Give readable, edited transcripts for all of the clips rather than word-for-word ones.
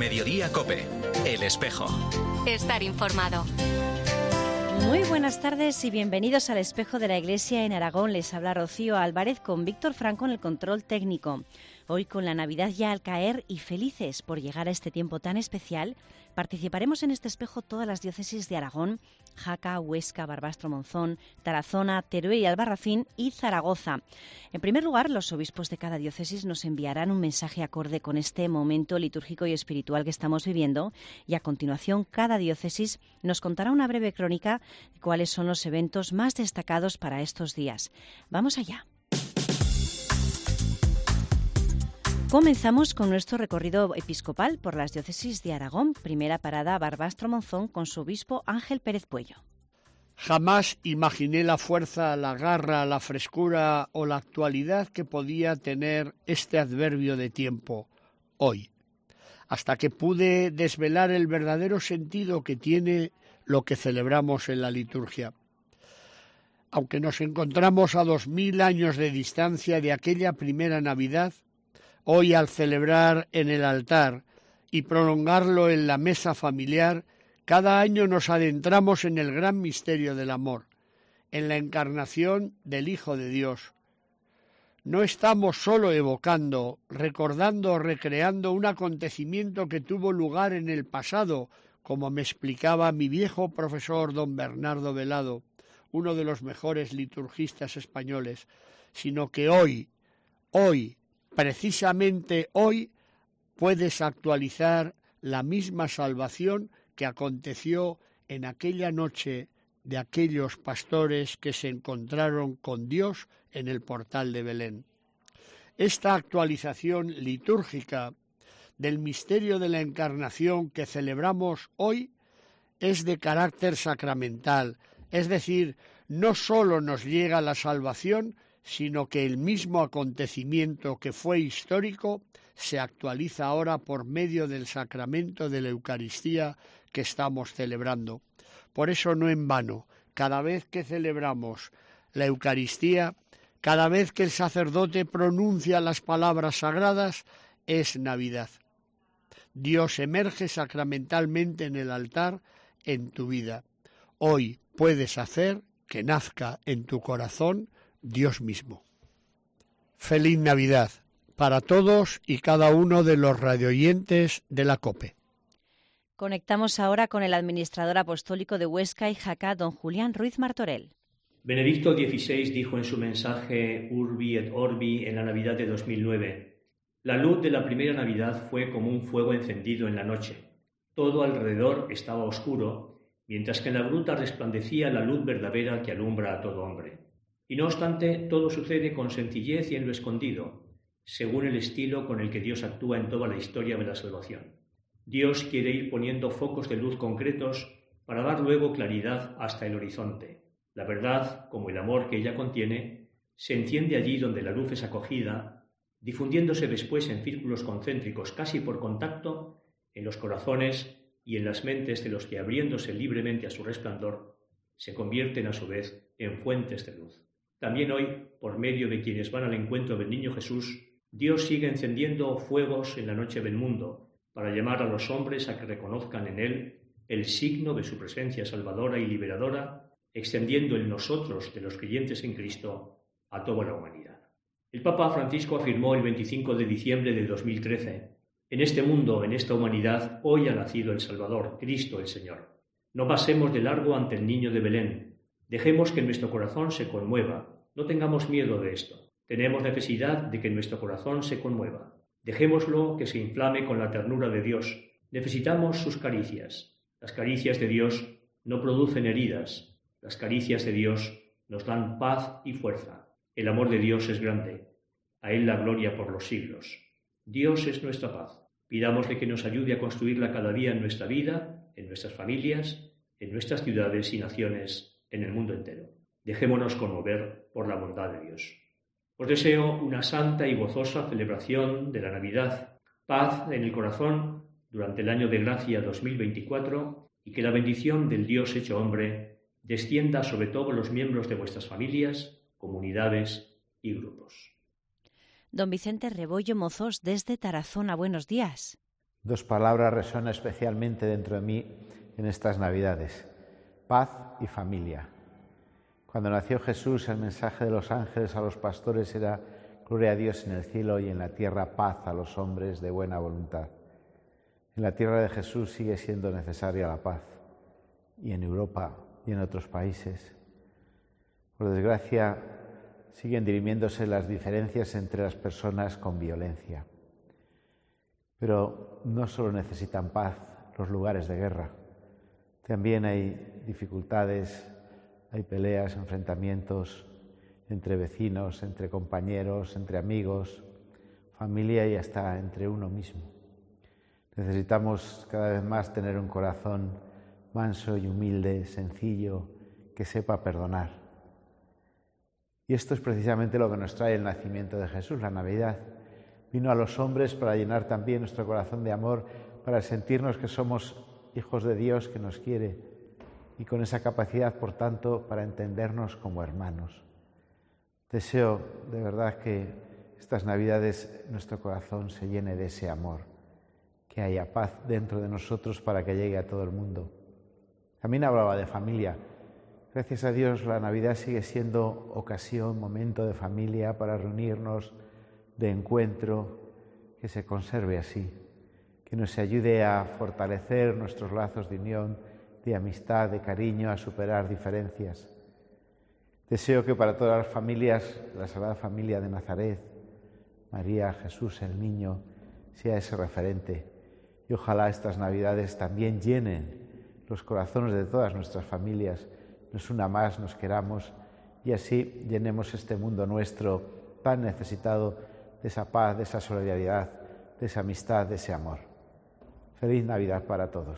Mediodía COPE. El Espejo. Estar informado. Muy buenas tardes y bienvenidos al Espejo de la Iglesia en Aragón. Les habla Rocío Álvarez con Víctor Franco en el control técnico. Hoy, con la Navidad ya al caer y felices por llegar a este tiempo tan especial, participaremos en este espejo todas las diócesis de Aragón: Jaca, Huesca, Barbastro, Monzón, Tarazona, Teruel y Albarracín y Zaragoza. En primer lugar, los obispos de cada diócesis nos enviarán un mensaje acorde con este momento litúrgico y espiritual que estamos viviendo, y a continuación cada diócesis nos contará una breve crónica de cuáles son los eventos más destacados para estos días. Vamos allá. Comenzamos con nuestro recorrido episcopal por las diócesis de Aragón. Primera parada, Barbastro, Monzón, con su obispo Ángel Pérez Puello. Jamás imaginé la fuerza, la garra, la frescura o la actualidad que podía tener este adverbio de tiempo, hoy, hasta que pude desvelar el verdadero sentido que tiene lo que celebramos en la liturgia. Aunque nos encontramos a 2000 años de distancia de aquella primera Navidad, hoy, al celebrar en el altar y prolongarlo en la mesa familiar, cada año nos adentramos en el gran misterio del amor, en la encarnación del Hijo de Dios. No estamos solo evocando, recordando o recreando un acontecimiento que tuvo lugar en el pasado, como me explicaba mi viejo profesor don Bernardo Velado, uno de los mejores liturgistas españoles, sino que hoy, precisamente hoy, puedes actualizar la misma salvación que aconteció en aquella noche de aquellos pastores que se encontraron con Dios en el portal de Belén. Esta actualización litúrgica del misterio de la Encarnación que celebramos hoy es de carácter sacramental, es decir, no sólo nos llega la salvación, sino que el mismo acontecimiento que fue histórico se actualiza ahora por medio del sacramento de la Eucaristía que estamos celebrando. Por eso, no en vano, cada vez que celebramos la Eucaristía, cada vez que el sacerdote pronuncia las palabras sagradas, es Navidad. Dios emerge sacramentalmente en el altar, en tu vida. Hoy puedes hacer que nazca en tu corazón Dios mismo. Feliz Navidad para todos y cada uno de los radioyentes de la COPE. Conectamos ahora con el administrador apostólico de Huesca y Jaca, don Julián Ruiz Martorell. Benedicto XVI dijo en su mensaje Urbi et Orbi en la Navidad de 2009: la luz de la primera Navidad fue como un fuego encendido en la noche. Todo alrededor estaba oscuro, mientras que en la gruta resplandecía la luz verdadera que alumbra a todo hombre. Y no obstante, todo sucede con sencillez y en lo escondido, según el estilo con el que Dios actúa en toda la historia de la salvación. Dios quiere ir poniendo focos de luz concretos para dar luego claridad hasta el horizonte. La verdad, como el amor que ella contiene, se enciende allí donde la luz es acogida, difundiéndose después en círculos concéntricos casi por contacto en los corazones y en las mentes de los que, abriéndose libremente a su resplandor, se convierten a su vez en fuentes de luz. También hoy, por medio de quienes van al encuentro del Niño Jesús, Dios sigue encendiendo fuegos en la noche del mundo para llamar a los hombres a que reconozcan en Él el signo de su presencia salvadora y liberadora, extendiendo en nosotros, de los creyentes en Cristo, a toda la humanidad. El Papa Francisco afirmó el 25 de diciembre de 2013: en este mundo, en esta humanidad, hoy ha nacido el Salvador, Cristo el Señor. No pasemos de largo ante el niño de Belén. Dejemos que nuestro corazón se conmueva. No tengamos miedo de esto. Tenemos necesidad de que nuestro corazón se conmueva. Dejémoslo que se inflame con la ternura de Dios. Necesitamos sus caricias. Las caricias de Dios no producen heridas. Las caricias de Dios nos dan paz y fuerza. El amor de Dios es grande. A Él la gloria por los siglos. Dios es nuestra paz. Pidámosle que nos ayude a construirla cada día en nuestra vida, en nuestras familias, en nuestras ciudades y naciones, en el mundo entero. Dejémonos conmover por la bondad de Dios. Os deseo una santa y gozosa celebración de la Navidad, paz en el corazón durante el año de gracia 2024 y que la bendición del Dios hecho hombre descienda sobre todos los miembros de vuestras familias, comunidades y grupos. Don Vicente Rebollo Mozos, desde Tarazona, buenos días. Dos palabras resuenan especialmente dentro de mí en estas Navidades: paz y familia. Cuando nació Jesús, el mensaje de los ángeles a los pastores era: gloria a Dios en el cielo y en la tierra paz a los hombres de buena voluntad. En la tierra de Jesús sigue siendo necesaria la paz, y en Europa y en otros países. Por desgracia, siguen dirimiéndose las diferencias entre las personas con violencia. Pero no solo necesitan paz los lugares de guerra, también hay dificultades, hay peleas, enfrentamientos entre vecinos, entre compañeros, entre amigos, familia y hasta entre uno mismo. Necesitamos cada vez más tener un corazón manso y humilde, sencillo, que sepa perdonar. Y esto es precisamente lo que nos trae el nacimiento de Jesús, la Navidad. Vino a los hombres para llenar también nuestro corazón de amor, para sentirnos que somos hijos de Dios que nos quiere y con esa capacidad, por tanto, para entendernos como hermanos. Deseo de verdad que estas Navidades nuestro corazón se llene de ese amor, que haya paz dentro de nosotros para que llegue a todo el mundo. También hablaba de familia. Gracias a Dios la Navidad sigue siendo ocasión, momento de familia para reunirnos, de encuentro, que se conserve así, que nos ayude a fortalecer nuestros lazos de unión, de amistad, de cariño, a superar diferencias. Deseo que para todas las familias, la Sagrada Familia de Nazaret, María, Jesús, el Niño, sea ese referente. Y ojalá estas Navidades también llenen los corazones de todas nuestras familias, nos una más, nos queramos y así llenemos este mundo nuestro tan necesitado de esa paz, de esa solidaridad, de esa amistad, de ese amor. Feliz Navidad para todos.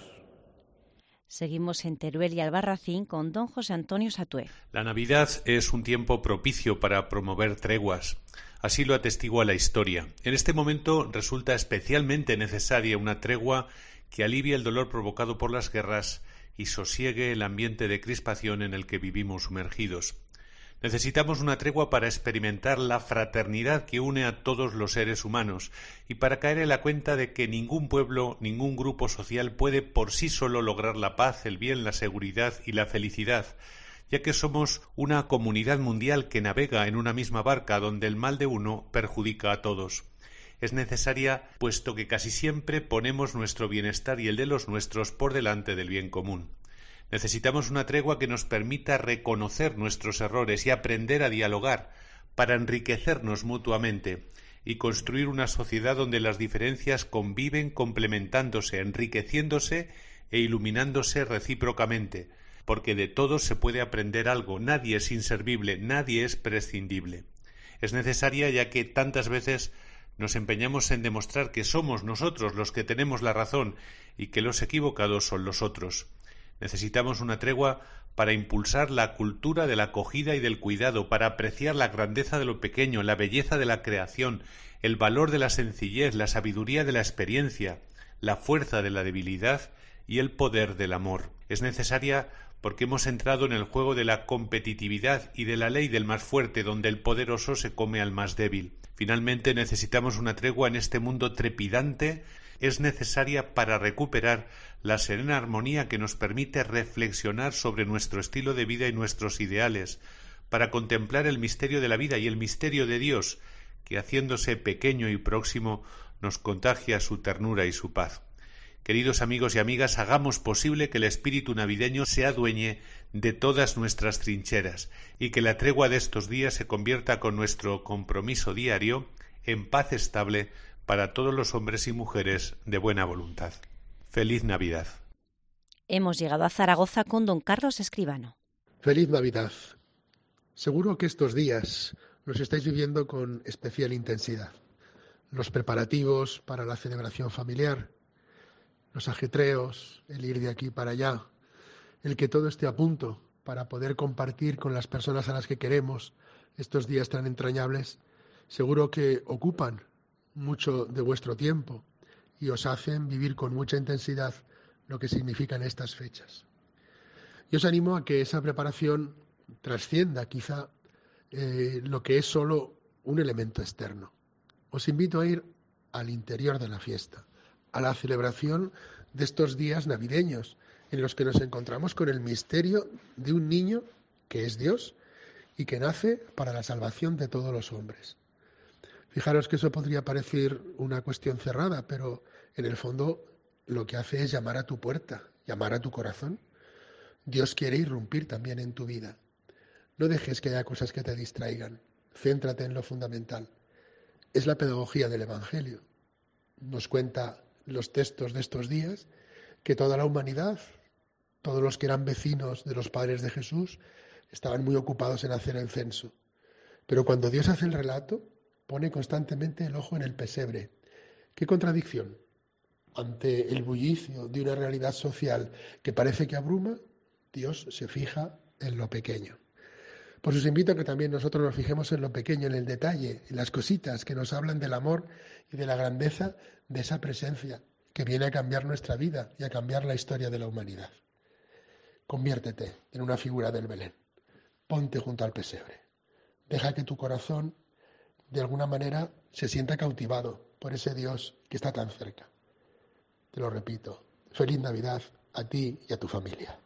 Seguimos en Teruel y Albarracín con don José Antonio Satué. La Navidad es un tiempo propicio para promover treguas. Así lo atestigua la historia. En este momento resulta especialmente necesaria una tregua que alivie el dolor provocado por las guerras y sosiegue el ambiente de crispación en el que vivimos sumergidos. Necesitamos una tregua para experimentar la fraternidad que une a todos los seres humanos y para caer en la cuenta de que ningún pueblo, ningún grupo social puede por sí solo lograr la paz, el bien, la seguridad y la felicidad, ya que somos una comunidad mundial que navega en una misma barca donde el mal de uno perjudica a todos. Es necesaria puesto que casi siempre ponemos nuestro bienestar y el de los nuestros por delante del bien común. Necesitamos una tregua que nos permita reconocer nuestros errores y aprender a dialogar para enriquecernos mutuamente y construir una sociedad donde las diferencias conviven complementándose, enriqueciéndose e iluminándose recíprocamente, porque de todos se puede aprender algo, nadie es inservible, nadie es prescindible. Es necesaria ya que tantas veces nos empeñamos en demostrar que somos nosotros los que tenemos la razón y que los equivocados son los otros. Necesitamos una tregua para impulsar la cultura de la acogida y del cuidado, para apreciar la grandeza de lo pequeño, la belleza de la creación, el valor de la sencillez, la sabiduría de la experiencia, la fuerza de la debilidad y el poder del amor. Es necesaria porque hemos entrado en el juego de la competitividad y de la ley del más fuerte, donde el poderoso se come al más débil. Finalmente necesitamos una tregua en este mundo trepidante. Es necesaria para recuperar la serena armonía que nos permite reflexionar sobre nuestro estilo de vida y nuestros ideales, para contemplar el misterio de la vida y el misterio de Dios, que haciéndose pequeño y próximo nos contagia su ternura y su paz. Queridos amigos y amigas, hagamos posible que el espíritu navideño se adueñe de todas nuestras trincheras y que la tregua de estos días se convierta con nuestro compromiso diario en paz estable para todos los hombres y mujeres de buena voluntad. Feliz Navidad. Hemos llegado a Zaragoza con don Carlos Escribano. Feliz Navidad. Seguro que estos días los estáis viviendo con especial intensidad. Los preparativos para la celebración familiar, los ajetreos, el ir de aquí para allá, el que todo esté a punto para poder compartir con las personas a las que queremos estos días tan entrañables, seguro que ocupan mucho de vuestro tiempo y os hacen vivir con mucha intensidad lo que significan estas fechas. Yo os animo a que esa preparación trascienda quizá lo que es solo un elemento externo. Os invito a ir al interior de la fiesta, a la celebración de estos días navideños, en los que nos encontramos con el misterio de un niño que es Dios y que nace para la salvación de todos los hombres. Fijaros que eso podría parecer una cuestión cerrada, pero en el fondo lo que hace es llamar a tu puerta, llamar a tu corazón. Dios quiere irrumpir también en tu vida. No dejes que haya cosas que te distraigan. Céntrate en lo fundamental. Es la pedagogía del Evangelio. Nos cuenta los textos de estos días que toda la humanidad, todos los que eran vecinos de los padres de Jesús, estaban muy ocupados en hacer el censo. Pero cuando Dios hace el relato, pone constantemente el ojo en el pesebre. ¡Qué contradicción! Ante el bullicio de una realidad social que parece que abruma, Dios se fija en lo pequeño. Pues os invito a que también nosotros nos fijemos en lo pequeño, en el detalle, en las cositas que nos hablan del amor y de la grandeza de esa presencia que viene a cambiar nuestra vida y a cambiar la historia de la humanidad. Conviértete en una figura del Belén. Ponte junto al pesebre. Deja que tu corazón, de alguna manera, se sienta cautivado por ese Dios que está tan cerca. Te lo repito. Feliz Navidad a ti y a tu familia.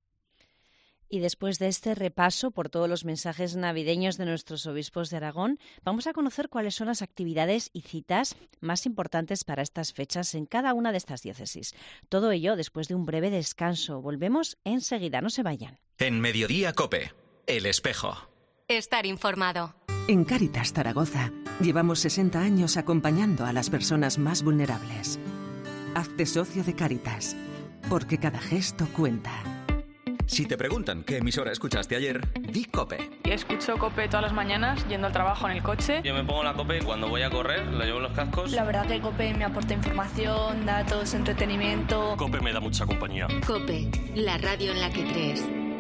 Y después de este repaso por todos los mensajes navideños de nuestros obispos de Aragón, vamos a conocer cuáles son las actividades y citas más importantes para estas fechas en cada una de estas diócesis. Todo ello después de un breve descanso. Volvemos enseguida, no se vayan. En Mediodía COPE, El Espejo. Estar informado. En Cáritas Zaragoza llevamos 60 años acompañando a las personas más vulnerables. Hazte socio de Cáritas, porque cada gesto cuenta. Si te preguntan qué emisora escuchaste ayer, di COPE. Escucho COPE todas las mañanas, yendo al trabajo en el coche. Yo me pongo la COPE cuando voy a correr, la llevo en los cascos. La verdad que COPE me aporta información, datos, entretenimiento. COPE me da mucha compañía. COPE, la radio en la que crees.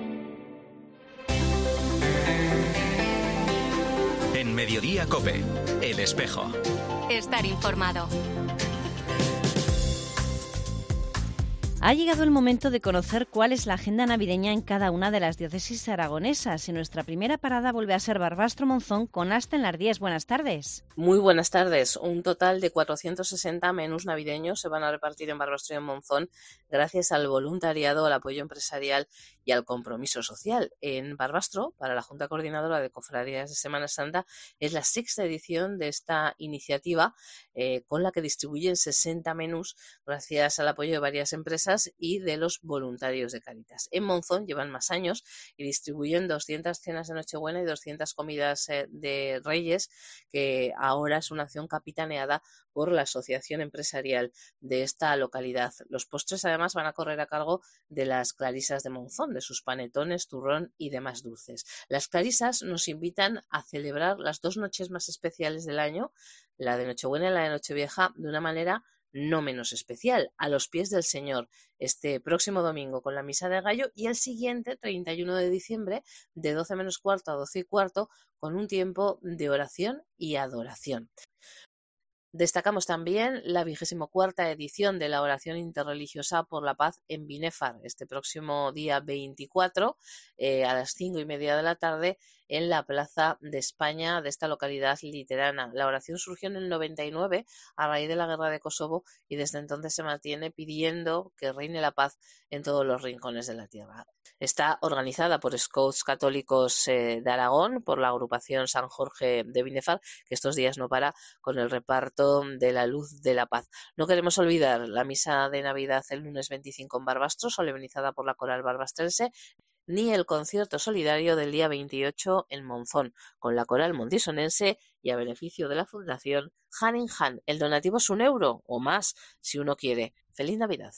En Mediodía COPE, El Espejo. Estar informado. Ha llegado el momento de conocer cuál es la agenda navideña en cada una de las diócesis aragonesas. Y nuestra primera parada vuelve a ser Barbastro-Monzón con Asten Lardíez. Buenas tardes. Muy buenas tardes. Un total de 460 menús navideños se van a repartir en Barbastro y en Monzón gracias al voluntariado, al apoyo empresarial y al compromiso social. En Barbastro, para la Junta Coordinadora de Cofradías de Semana Santa, es la 6ª edición de esta iniciativa con la que distribuyen 60 menús gracias al apoyo de varias empresas y de los voluntarios de Cáritas. En Monzón llevan más años y distribuyen 200 cenas de Nochebuena y 200 comidas de Reyes, que ahora es una acción capitaneada por la asociación empresarial de esta localidad. Los postres además van a correr a cargo de las clarisas de Monzón, de sus panetones, turrón y demás dulces. Las clarisas nos invitan a celebrar las 2 noches más especiales del año, la de Nochebuena y la de Nochevieja, de una manera no menos especial, a los pies del Señor, este próximo domingo con la Misa de Gallo y el siguiente, 31 de diciembre, de 12 menos cuarto a 12 y cuarto, con un tiempo de oración y adoración. Destacamos también la 24ª edición de la oración interreligiosa por la paz en Binéfar, este próximo día 24 a las 5:30 de la tarde en la Plaza de España de esta localidad literana. La oración surgió en el 99 a raíz de la guerra de Kosovo y desde entonces se mantiene pidiendo que reine la paz en todos los rincones de la tierra. Está organizada por Scouts Católicos de Aragón, por la agrupación San Jorge de Binéfar, que estos días no para con el reparto de la luz de la paz. No queremos olvidar la misa de Navidad el lunes 25 en Barbastro, solemnizada por la coral barbastrense, ni el concierto solidario del día 28 en Monzón, con la coral montisonense y a beneficio de la Fundación Han in Han. El donativo es €1 o más, si uno quiere. ¡Feliz Navidad!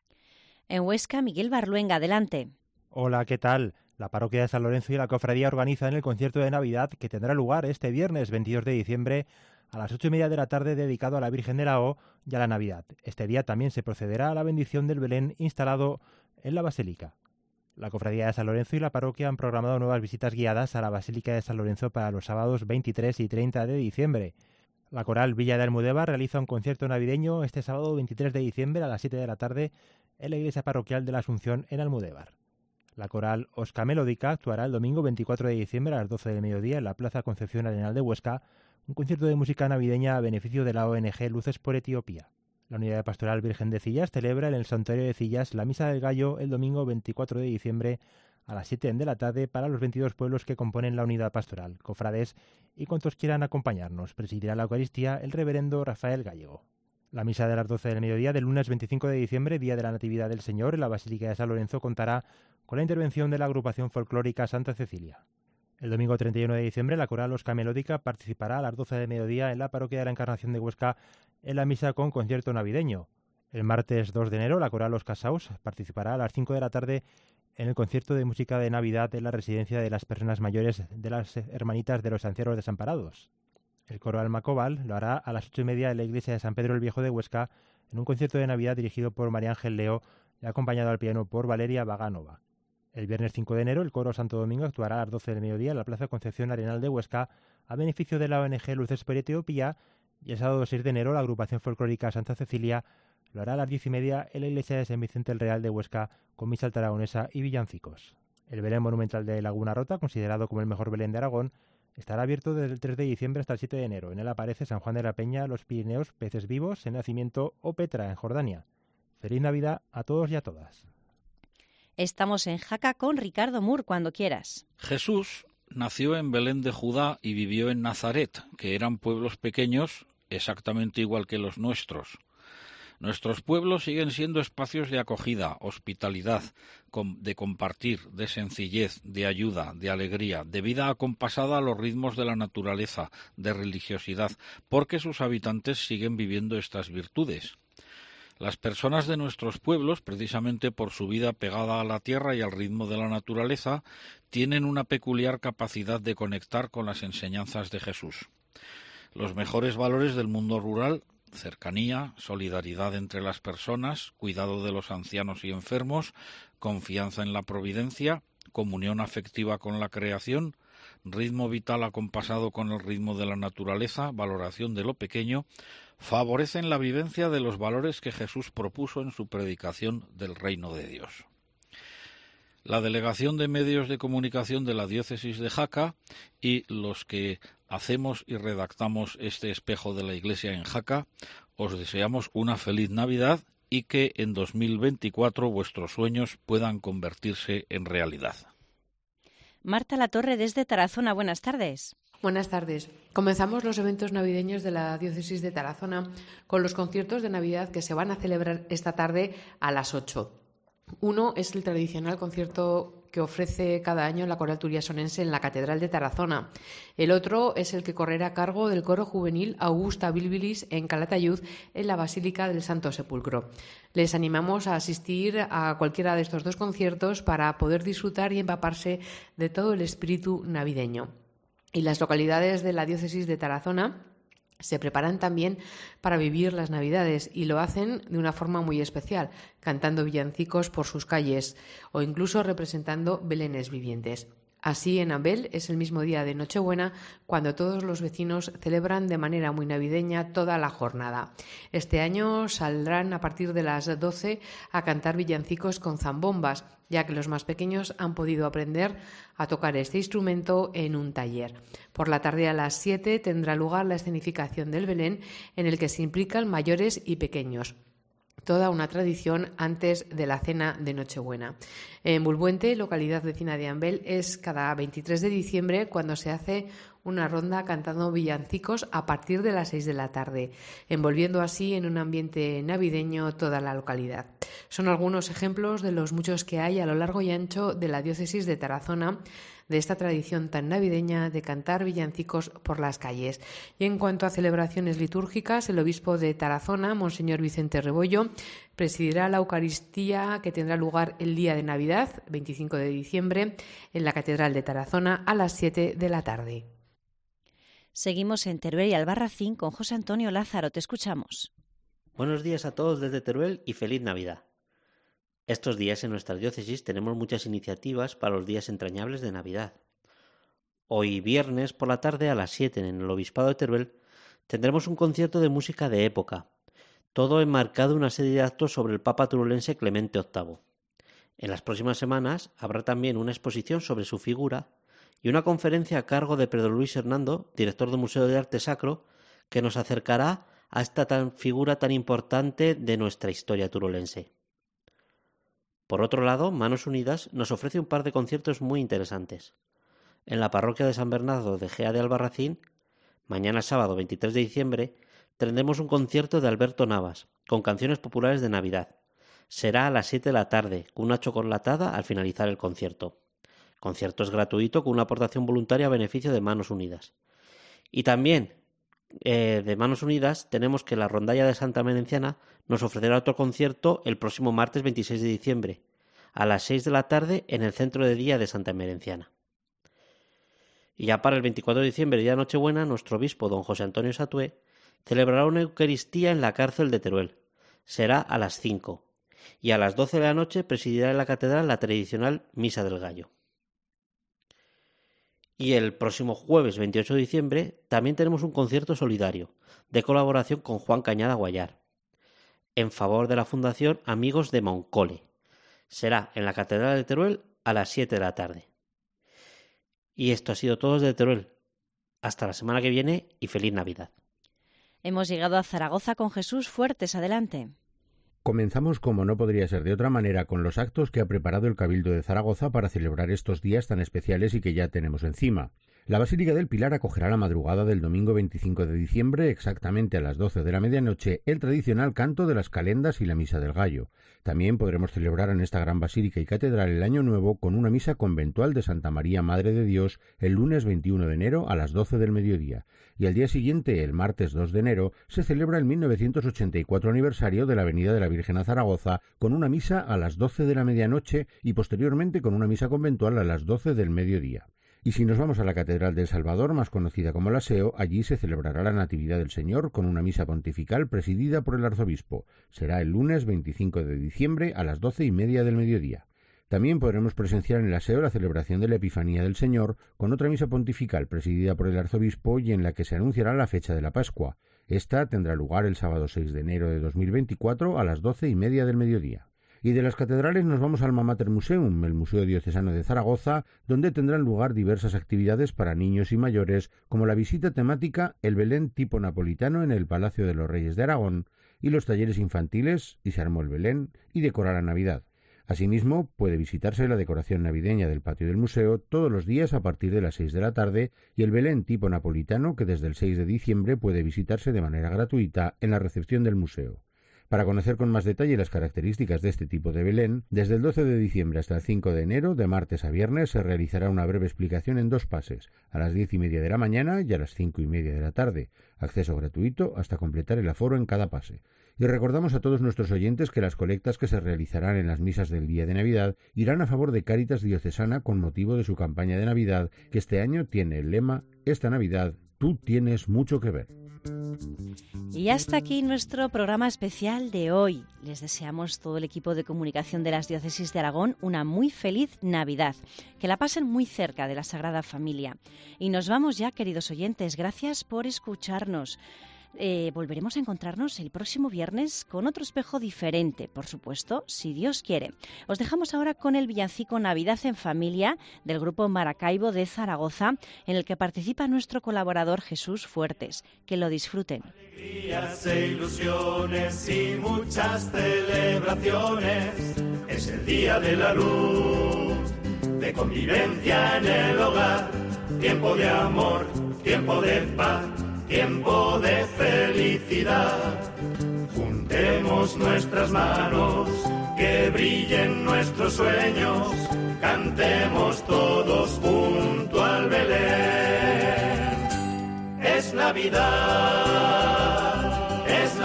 En Huesca, Miguel Barluenga, adelante. Hola, ¿qué tal? La parroquia de San Lorenzo y la cofradía organizan el concierto de Navidad que tendrá lugar este viernes 22 de diciembre a las 8:30 de la tarde, dedicado a la Virgen de la O y a la Navidad. Este día también se procederá a la bendición del Belén instalado en la Basílica. La cofradía de San Lorenzo y la parroquia han programado nuevas visitas guiadas a la Basílica de San Lorenzo para los sábados 23 y 30 de diciembre. La coral Villa de Almudévar realiza un concierto navideño este sábado 23 de diciembre a las 7 de la tarde en la iglesia parroquial de la Asunción en Almudévar. La coral Osca Melódica actuará el domingo 24 de diciembre a las 12 del mediodía en la Plaza Concepción Arenal de Huesca, un concierto de música navideña a beneficio de la ONG Luces por Etiopía. La Unidad Pastoral Virgen de Cillas celebra en el Santuario de Cillas la Misa del Gallo el domingo 24 de diciembre a las 7 de la tarde para los 22 pueblos que componen la Unidad Pastoral, cofrades y cuantos quieran acompañarnos. Presidirá la Eucaristía el reverendo Rafael Gallego. La misa de las 12 del mediodía del lunes 25 de diciembre, día de la Natividad del Señor, en la Basílica de San Lorenzo contará con la intervención de la agrupación folclórica Santa Cecilia. El domingo 31 de diciembre, la coral Osca Melódica participará a las 12 del mediodía en la Parroquia de la Encarnación de Huesca en la misa con concierto navideño. El martes 2 de enero, la coral Osca Saus participará a las 5 de la tarde en el concierto de música de Navidad en la residencia de las personas mayores de las Hermanitas de los Ancianos Desamparados. El coro Almacobal lo hará a las 8:30 en la iglesia de San Pedro el Viejo de Huesca en un concierto de Navidad dirigido por María Ángel Leo y acompañado al piano por Valeria Vaganova. El viernes 5 de enero, el coro Santo Domingo actuará a las 12 del mediodía en la Plaza Concepción Arenal de Huesca a beneficio de la ONG Luces por Etiopía, y el sábado 6 de enero la agrupación folclórica Santa Cecilia lo hará a las 10:30 en la iglesia de San Vicente el Real de Huesca con misa altaragonesa y villancicos. El Belén Monumental de Laguna Rota, considerado como el mejor Belén de Aragón, estará abierto desde el 3 de diciembre hasta el 7 de enero. En él aparece San Juan de la Peña, los Pirineos, Peces Vivos, en Nacimiento o Petra, en Jordania. Feliz Navidad a todos y a todas. Estamos en Jaca con Ricardo Mur, cuando quieras. Jesús nació en Belén de Judá y vivió en Nazaret, que eran pueblos pequeños, exactamente igual que los nuestros. Nuestros pueblos siguen siendo espacios de acogida, hospitalidad, de compartir, de sencillez, de ayuda, de alegría, de vida acompasada a los ritmos de la naturaleza, de religiosidad, porque sus habitantes siguen viviendo estas virtudes. Las personas de nuestros pueblos, precisamente por su vida pegada a la tierra y al ritmo de la naturaleza, tienen una peculiar capacidad de conectar con las enseñanzas de Jesús. Los mejores valores del mundo rural: cercanía, solidaridad entre las personas, cuidado de los ancianos y enfermos, confianza en la providencia, comunión afectiva con la creación, ritmo vital acompasado con el ritmo de la naturaleza, valoración de lo pequeño, favorecen la vivencia de los valores que Jesús propuso en su predicación del reino de Dios. La Delegación de Medios de Comunicación de la Diócesis de Jaca y los que hacemos y redactamos este espejo de la Iglesia en Jaca, os deseamos una feliz Navidad y que en 2024 vuestros sueños puedan convertirse en realidad. Marta Latorre desde Tarazona, buenas tardes. Buenas tardes. Comenzamos los eventos navideños de la Diócesis de Tarazona con los conciertos de Navidad que se van a celebrar esta tarde a las 8. Uno es el tradicional concierto que ofrece cada año la Coral Turiasonense en la Catedral de Tarazona. El otro es el que correrá a cargo del coro juvenil Augusta Bilbilis en Calatayud, en la Basílica del Santo Sepulcro. Les animamos a asistir a cualquiera de estos dos conciertos para poder disfrutar y empaparse de todo el espíritu navideño. Y las localidades de la Diócesis de Tarazona se preparan también para vivir las Navidades y lo hacen de una forma muy especial, cantando villancicos por sus calles o incluso representando belenes vivientes. Así, en Ambel es el mismo día de Nochebuena cuando todos los vecinos celebran de manera muy navideña toda la jornada. Este año saldrán a partir de las 12 a cantar villancicos con zambombas, ya que los más pequeños han podido aprender a tocar este instrumento en un taller. Por la tarde a las 7 tendrá lugar la escenificación del Belén, en el que se implican mayores y pequeños. Toda una tradición antes de la cena de Nochebuena. En Bulbuente, localidad vecina de Ambel, es cada 23 de diciembre cuando se hace una ronda cantando villancicos a partir de las 6 de la tarde, envolviendo así en un ambiente navideño toda la localidad. Son algunos ejemplos de los muchos que hay a lo largo y ancho de la Diócesis de Tarazona, de esta tradición tan navideña de cantar villancicos por las calles. Y en cuanto a celebraciones litúrgicas, el obispo de Tarazona, Monseñor Vicente Rebollo, presidirá la Eucaristía que tendrá lugar el día de Navidad, 25 de diciembre, en la Catedral de Tarazona a las 7 de la tarde. Seguimos en Teruel y Albarracín con José Antonio Lázaro. Te escuchamos. Buenos días a todos desde Teruel y feliz Navidad. Estos días en nuestra diócesis tenemos muchas iniciativas para los días entrañables de Navidad. Hoy viernes por la tarde a las 7 en el Obispado de Teruel tendremos un concierto de música de época, todo enmarcado en una serie de actos sobre el Papa turulense Clemente VIII. En las próximas semanas habrá también una exposición sobre su figura y una conferencia a cargo de Pedro Luis Hernando, director del Museo de Arte Sacro, que nos acercará a esta figura tan importante de nuestra historia turolense. Por otro lado, Manos Unidas nos ofrece un par de conciertos muy interesantes. En la parroquia de San Bernardo de Gea de Albarracín, mañana sábado 23 de diciembre, tendremos un concierto de Alberto Navas, con canciones populares de Navidad. Será a las 7 de la tarde, con una chocolatada al finalizar el concierto. El concierto es gratuito, con una aportación voluntaria a beneficio de Manos Unidas. Y también, de Manos Unidas, tenemos que la Rondalla de Santa Merenciana nos ofrecerá otro concierto el próximo martes 26 de diciembre, a las 6 de la tarde en el centro de día de Santa Merenciana. Y ya para el 24 de diciembre, día de Nochebuena, nuestro obispo, don José Antonio Satué, celebrará una Eucaristía en la cárcel de Teruel. Será a las 5. Y a las 12 de la noche presidirá en la catedral la tradicional Misa del Gallo. Y el próximo jueves 28 de diciembre también tenemos un concierto solidario, de colaboración con Juan Cañada Guayar, en favor de la Fundación Amigos de Moncole. Será en la catedral de Teruel a las 7 de la tarde. Y esto ha sido todo desde Teruel. Hasta la semana que viene y feliz Navidad. Hemos llegado a Zaragoza con Jesús Fuertes. Adelante. Comenzamos, como no podría ser de otra manera, con los actos que ha preparado el Cabildo de Zaragoza para celebrar estos días tan especiales y que ya tenemos encima. La Basílica del Pilar acogerá la madrugada del domingo 25 de diciembre, exactamente a las 12 de la medianoche, el tradicional canto de las calendas y la Misa del Gallo. También podremos celebrar en esta gran basílica y catedral el Año Nuevo con una misa conventual de Santa María Madre de Dios el lunes 21 de enero a las 12 del mediodía. Y al día siguiente, el martes 2 de enero, se celebra el 1984 aniversario de la Venida de la Virgen a Zaragoza con una misa a las 12 de la medianoche y posteriormente con una misa conventual a las 12 del mediodía. Y si nos vamos a la Catedral del Salvador, más conocida como la SEO, allí se celebrará la Natividad del Señor con una misa pontifical presidida por el arzobispo. Será el lunes 25 de diciembre a las 12:30 del mediodía. También podremos presenciar en la SEO la celebración de la Epifanía del Señor con otra misa pontifical presidida por el arzobispo y en la que se anunciará la fecha de la Pascua. Esta tendrá lugar el sábado 6 de enero de 2024 a las 12:30 del mediodía. Y de las catedrales nos vamos al Alma Mater Museum, el Museo Diocesano de Zaragoza, donde tendrán lugar diversas actividades para niños y mayores, como la visita temática El Belén tipo napolitano en el Palacio de los Reyes de Aragón, y los talleres infantiles Y se armó el Belén y Decora la Navidad. Asimismo, puede visitarse la decoración navideña del patio del museo todos los días a partir de las 6 de la tarde y el Belén tipo napolitano, que desde el 6 de diciembre puede visitarse de manera gratuita en la recepción del museo. Para conocer con más detalle las características de este tipo de Belén, desde el 12 de diciembre hasta el 5 de enero, de martes a viernes, se realizará una breve explicación en 2 pases, a las 10:30 de la mañana y a las 5:30 de la tarde. Acceso gratuito hasta completar el aforo en cada pase. Y recordamos a todos nuestros oyentes que las colectas que se realizarán en las misas del día de Navidad irán a favor de Cáritas Diocesana con motivo de su campaña de Navidad, que este año tiene el lema «Esta Navidad, tú tienes mucho que ver». Y hasta aquí nuestro programa especial de hoy. Les deseamos todo el equipo de comunicación de las Diócesis de Aragón una muy feliz Navidad. Que la pasen muy cerca de la Sagrada Familia. Y nos vamos ya, queridos oyentes. Gracias por escucharnos. Volveremos a encontrarnos el próximo viernes con otro espejo diferente, por supuesto, si Dios quiere. Os dejamos ahora con el villancico Navidad en Familia del grupo Maracaibo de Zaragoza, en el que participa nuestro colaborador Jesús Fuertes. Que lo disfruten. Alegrías e ilusiones y muchas celebraciones. Es el día de la luz, de convivencia en el hogar, tiempo de amor, tiempo de paz, tiempo de felicidad. Juntemos nuestras manos, que brillen nuestros sueños, cantemos todos junto al Belén. Es Navidad,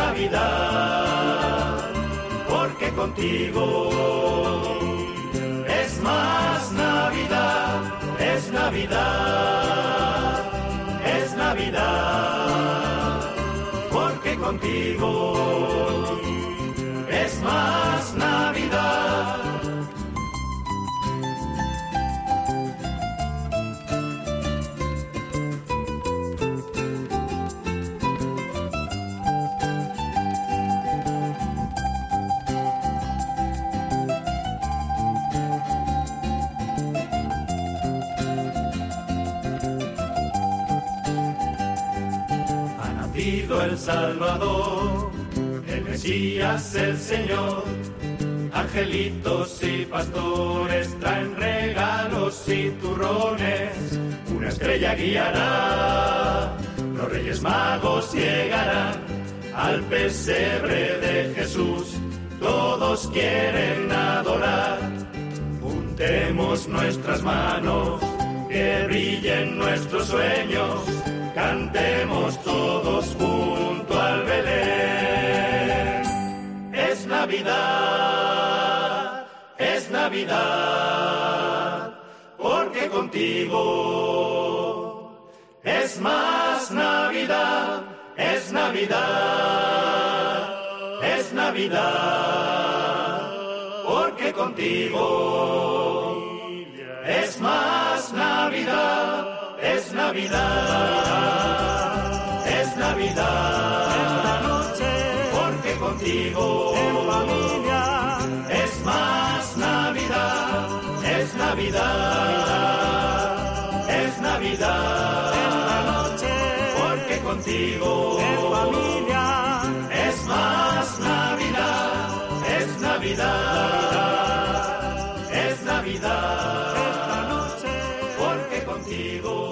porque contigo es más Navidad, es Navidad, es Navidad, porque contigo es más Navidad. el Salvador, el Mesías, el Señor. Angelitos y pastores traen regalos y turrones, una estrella guiará, los Reyes Magos llegarán al pesebre de Jesús, todos quieren adorar. Juntemos nuestras manos, que brillen nuestros sueños, cantemos todos junto al Belén. Es Navidad, es Navidad, porque contigo es más Navidad, es Navidad, es Navidad, porque contigo es más Navidad, es Navidad, es Navidad, esta noche, porque contigo en familia es más Navidad, es Navidad, es Navidad, esta noche, porque contigo en familia es más Navidad, es Navidad, es Navidad, esta noche, porque contigo